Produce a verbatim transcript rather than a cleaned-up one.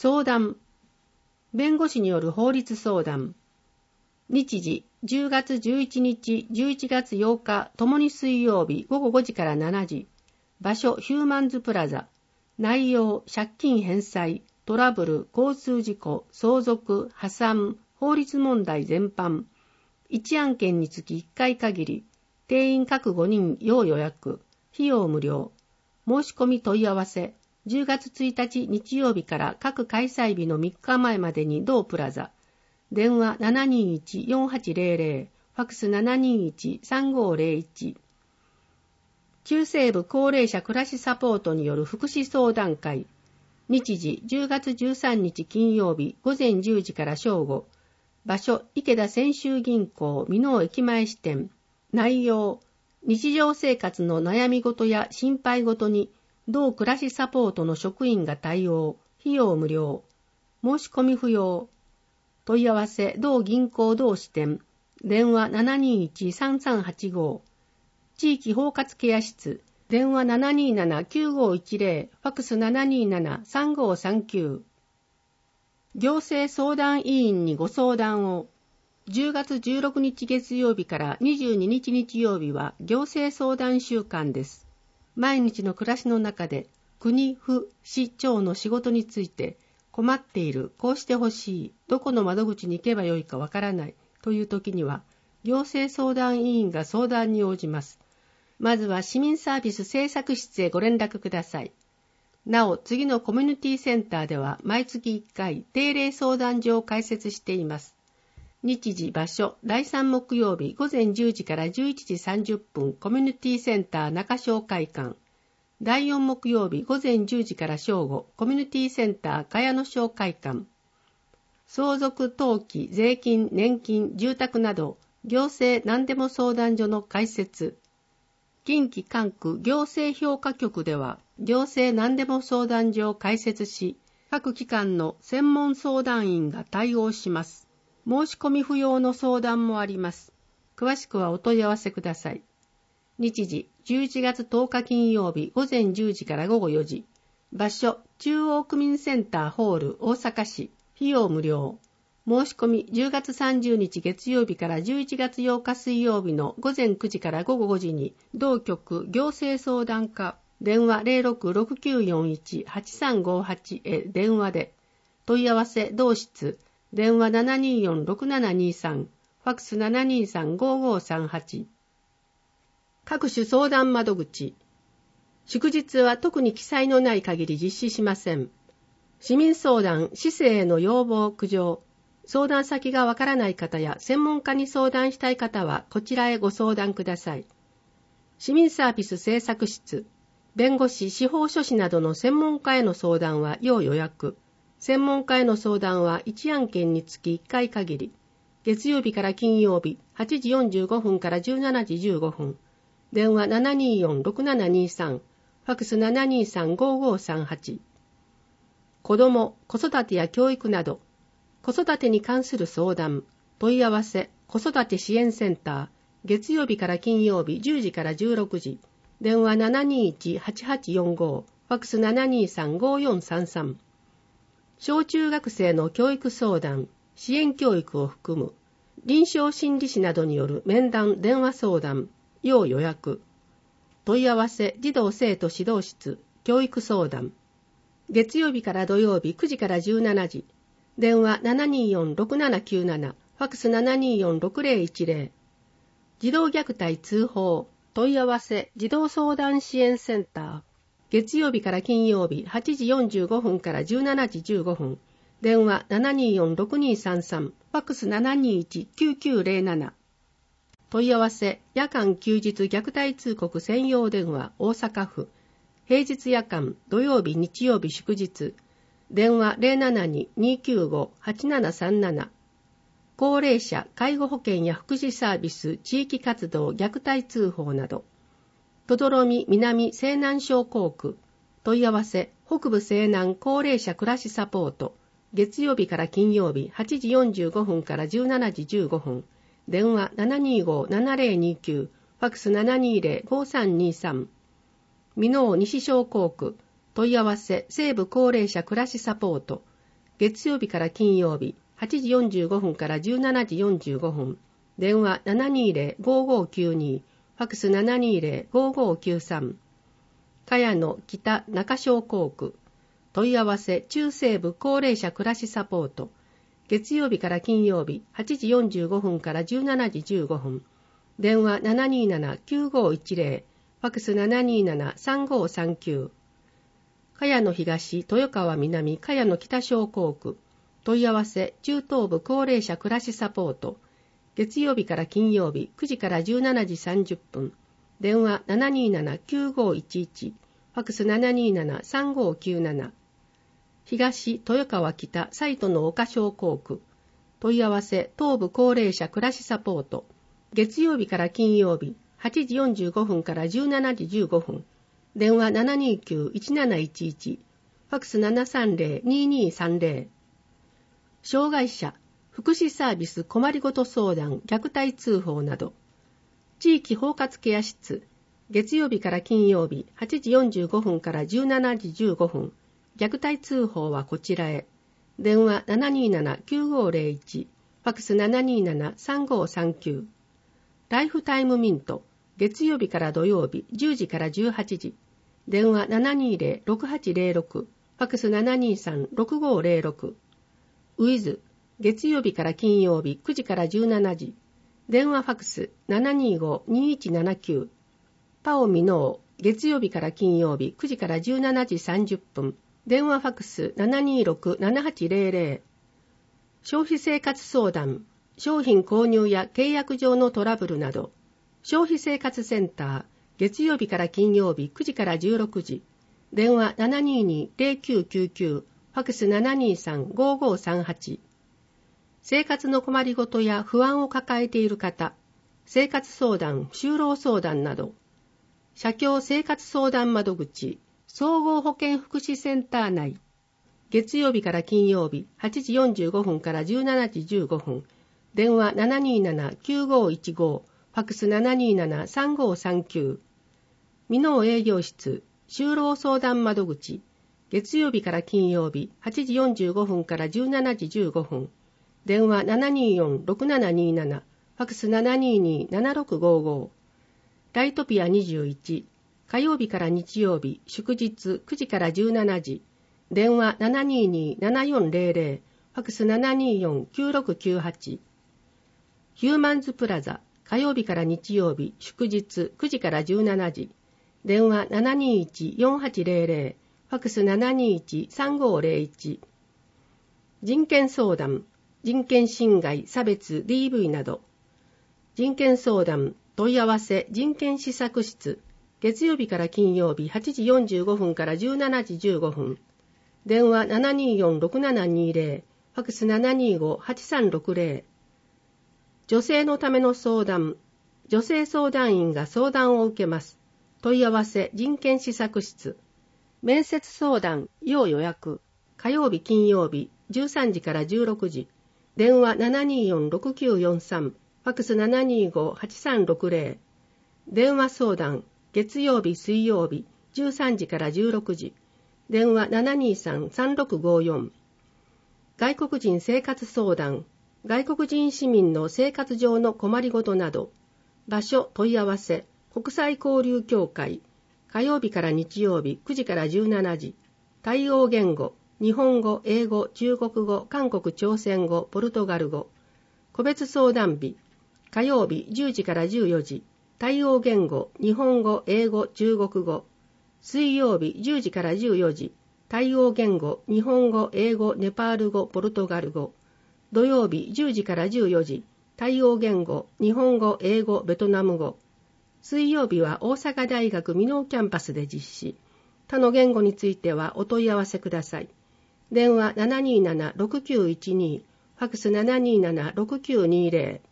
相談。弁護士による法律相談。日時、じゅうがつじゅういちにち、じゅういちがつようか、ともに水曜日、ごごごじからしちじ。場所、ヒューマンズプラザ。内容、借金返済、トラブル、交通事故、相続、破産、法律問題全般。いち案件につきいっかい限り。定員各ごにん要予約。費用無料。申し込み問い合わせ。じゅうがつついたち日曜日から各開催日のみっかまえまでに同プラザ。電話 ななにいち よんはちゼロゼロ、ファックス ななにいち さんごゼロいち。中西部高齢者暮らしサポートによる福祉相談会。日時じゅうがつじゅうさんにち金曜日ごぜんじゅうじから正午。場所、池田泉州銀行箕面駅前支店。内容、日常生活の悩み事や心配事に同暮らしサポートの職員が対応。費用無料。申し込み不要。問い合わせ、同銀行同支店。電話 ななにいち さんさんはちご。地域包括ケア室。電話 ななにーなな きゅうごいちゼロ、ファックス ななにーなな さんごさんきゅう。行政相談委員にご相談を。じゅうがつじゅうろくにち月曜日からにじゅうににち日曜日は行政相談週間です。毎日の暮らしの中で国、府、市、町の仕事について困っている、こうしてほしい、どこの窓口に行けばよいかわからないという時には行政相談委員が相談に応じます。まずは市民サービス政策室へご連絡ください。なお、次のコミュニティセンターでは毎月いっかい定例相談所を開設しています。日時、場所、だいさん木曜日ごぜんじゅうじからじゅういちじさんじゅっぷんコミュニティセンター中小会館。だいよん木曜日ごぜんじゅうじから正午コミュニティセンター茅野小会館。相続登記、税金、年金、住宅など行政何でも相談所の開設。近畿管区行政評価局では行政何でも相談所を開設し、各機関の専門相談員が対応します。申し込み不要の相談もあります。詳しくはお問い合わせください。日時、じゅういちがつとおか金曜日ごぜんじゅうじからごごよじ。場所、中央区民センターホール大阪市。費用無料。申し込みじゅうがつさんじゅうにち月曜日からじゅういちがつようか水曜日のごぜんくじからごごごじに同局行政相談課電話 ゼロろくろくきゅうよんいち はちさんごはち へ電話で。問い合わせ同室電話 ななにーよんろくななにーさん、ファックス ななにーさん ごごさんはち。各種相談窓口。祝日は特に記載のない限り実施しません。市民相談、市政への要望、苦情、相談先がわからない方や専門家に相談したい方はこちらへご相談ください。市民サービス政策室、弁護士、司法書士などの専門家への相談は要予約。専門家への相談はいち案件につきいっかい限り。月曜日から金曜日、はちじよんじゅうごふんからじゅうしちじじゅうごふん。電話 ななにーよんろくななにーさん、ファックス ななにーさん ごごさんはち。子ども、子育てや教育など、子育てに関する相談、問い合わせ、子育て支援センター、月曜日から金曜日じゅうじからじゅうろくじ。電話 ななにーいち はちはちよんご、ファックス ななにーさん ごよんさんさん。小中学生の教育相談、支援教育を含む、臨床心理士などによる面談、電話相談、要予約。問い合わせ、児童生徒指導室、教育相談。月曜日から土曜日くじからじゅうしちじ。電話 ななにーよんろくななきゅうなな、ファックス ななにーよんろくゼロいちゼロ。児童虐待通報、問い合わせ、児童相談支援センター。月曜日から金曜日はちじよんじゅうごふんからじゅうしちじじゅうごふん。電話 ななにーよんろくにーさんさん、ファックス ななにーいち きゅうきゅうゼロなな。問い合わせ、夜間休日虐待通告専用電話大阪府。平日夜間、土曜日日曜日祝日。電話 ゼロななに にーきゅうご はちななさんなな。高齢者、介護保険や福祉サービス、地域活動、虐待通報など。とどろみ南西南小校区。問い合わせ、北部西南高齢者暮らしサポート。月曜日から金曜日はちじよんじゅうごふんからじゅうしちじじゅうごふん。電話 ななにーご ななゼロにきゅう、ファックス ななにーゼロ ごさんにーさん。箕面西小校区。問い合わせ、西部高齢者暮らしサポート。 月曜日から金曜日、はちじよんじゅうごふんからじゅうしちじよんじゅうごふん、電話 ななにーぜろ ごーごーきゅうに、ファックス ななにーぜろ ごーごーきゅうさん。茅野北中小工区、問い合わせ中西部高齢者暮らしサポート、月曜日から金曜日、はちじよんじゅうごふんからじゅうしちじじゅうごふん、電話 ななにーなな きゅうごーいちぜろ、ファックス ななにーなな さんごーさんきゅう。茅野東、豊川南、茅野北小工区、問い合わせ中東部高齢者暮らしサポート、月曜日から金曜日、くじからじゅうしちじさんじゅっぷん、電話 ななにーなな きゅうごーいちいち、ファックス ななにーなな さんごーきゅうなな。東豊川北サイトの岡小工区、問い合わせ東部高齢者暮らしサポート、月曜日から金曜日、はちじよんじゅうごふんからじゅうしちじじゅうごふん、電話 ななにーきゅういちなないちいち、ファックス ななさんぜろ にーにーさんぜろ。障害者、福祉サービス困りごと相談、虐待通報など、地域包括ケア室、月曜日から金曜日、はちじよんじゅうごふんからじゅうしちじじゅうごふん、虐待通報はこちらへ。電話 ななにーなな きゅうごーぜろいち、ファックス ななにーなな さんごーさんきゅう。ライフタイムミント、月曜日から土曜日、じゅうじからじゅうはちじ。電話 ななにーぜろ ろくはちぜろろく、ファックス ななにーさん ろくごーぜろろく。ウィズ、月曜日から金曜日、くじからじゅうしちじ。電話ファックス ななにーご にいちななきゅう。パオミノー、月曜日から金曜日、くじからじゅうしちじさんじゅっぷん。電話ファックス ななにーろく ななはちぜろぜろ。消費生活相談、商品購入や契約上のトラブルなど、消費生活センター、月曜日から金曜日くじからじゅうろくじ、電話 ななにーに ぜろきゅうきゅうきゅう、ファックス ななにーさん ごーごーさんはち。生活の困りごとや不安を抱えている方、生活相談、就労相談など、社協生活相談窓口、総合保健福祉センター内、月曜日から金曜日はちじよんじゅうごふんからじゅうしちじじゅうごふん、電話 ななにーなな きゅうごーいちご、ファックス ななにーなな さんごーさんきゅう。箕面営業室、就労相談窓口、月曜日から金曜日はちじよんじゅうごふんからじゅうしちじじゅうごふん、電話 ななにーよん ろくななにーなな、ファックス ななにーにー ななろくごーごー。ライトピアにじゅういち、火曜日から日曜日、祝日くじからじゅうしちじ、電話 ななにーにー ななよんぜろぜろ、ファックス ななにーよん きゅうろくきゅうはち。ヒューマンズプラザ、火曜日から日曜日、祝日くじからじゅうしちじ、電話 ななにーいち よんはちぜろぜろ、ファックス ななにーいち さんごーぜろいち。人権相談、人権侵害、差別、ディーブイ など、人権相談、問い合わせ、人権施策室、月曜日から金曜日はちじよんじゅうごふんからじゅうしちじじゅうごふん、電話 ななにーよん ろくななにーぜろ、ファックス ななにーご はちさんろくぜろ。女性のための相談、女性相談員が相談を受けます。問い合わせ、人権施策室、面接相談、要予約、火曜日金曜日じゅうさんじからじゅうろくじ、電話 ななにーよん ろくきゅうよんさん、ファックス ななにーご はちさんろくぜろ。電話相談、月曜日水曜日じゅうさんじからじゅうろくじ、電話 ななにーさん さんろくごよん。外国人生活相談、外国人市民の生活上の困りごとなど、場所問い合わせ、国際交流協会、火曜日から日曜日くじからじゅうしちじ、対応言語、日本語、英語、中国語、韓国朝鮮語、ポルトガル語、個別相談日、火曜日じゅうじからじゅうよじ、対応言語、日本語、英語、中国語、水曜日じゅうじからじゅうよじ、対応言語、日本語、英語、ネパール語、ポルトガル語、土曜日じゅうじからじゅうよじ、対応言語、日本語、英語、ベトナム語、水曜日は大阪大学箕面キャンパスで実施。他の言語についてはお問い合わせください。電話 ななにーなな ろくきゅういちに、ファックス ななにーなな ろくきゅうにぜろ。